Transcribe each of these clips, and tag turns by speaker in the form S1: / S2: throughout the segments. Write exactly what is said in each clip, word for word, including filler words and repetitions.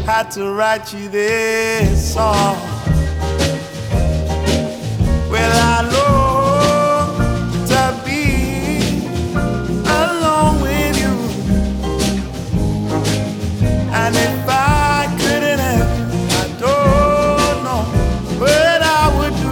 S1: had to write you this song. Well, I long to be alone with you, and if I couldn't have you, I don't know what I would do.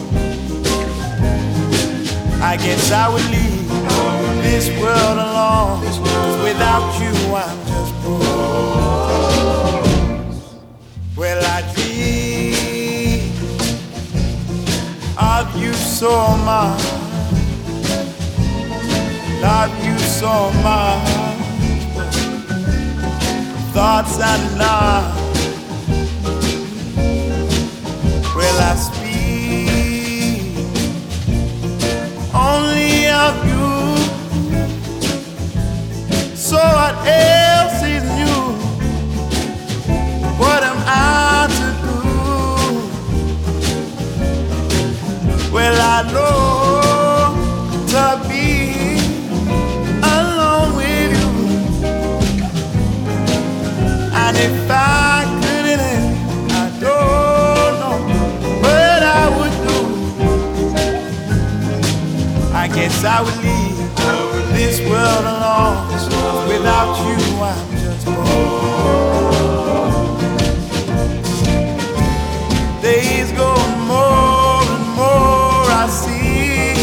S1: I guess I would leave this world alone, 'cause without you I'm just bored. Well, I dream of you so much, love you so much, but thoughts are not. Well, I speak only of you, so what else is new? What am I to do? Well, I long to be alone with you, and if I couldn't have you, I don't know what I would do. I guess I would leave this world alone, without you I'm just bored. Days go more and more, I see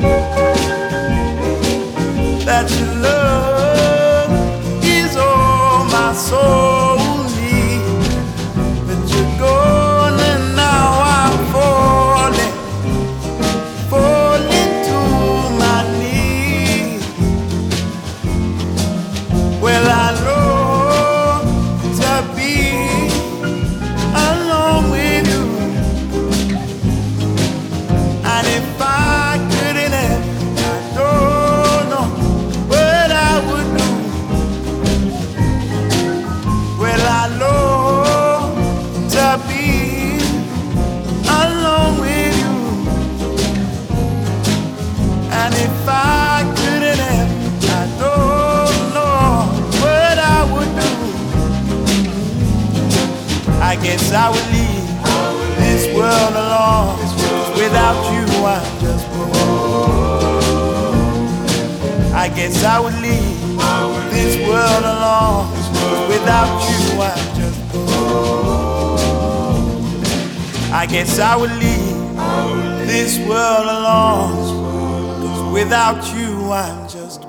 S1: that your love is all my soul needs. But you're gone and now I'm falling, falling to my knees. Well, I long to be alone with you, and if I couldn't have you, I don't know what I would do. Well, I long to be alone with you, and if I couldn't have you, I don't know what I would do. I guess I would leave this world alone, 'cause without you I'm just bored. I guess I would leave this world alone, 'cause without you I'm just bored. I guess I would leave this world alone, 'cause without you I'm just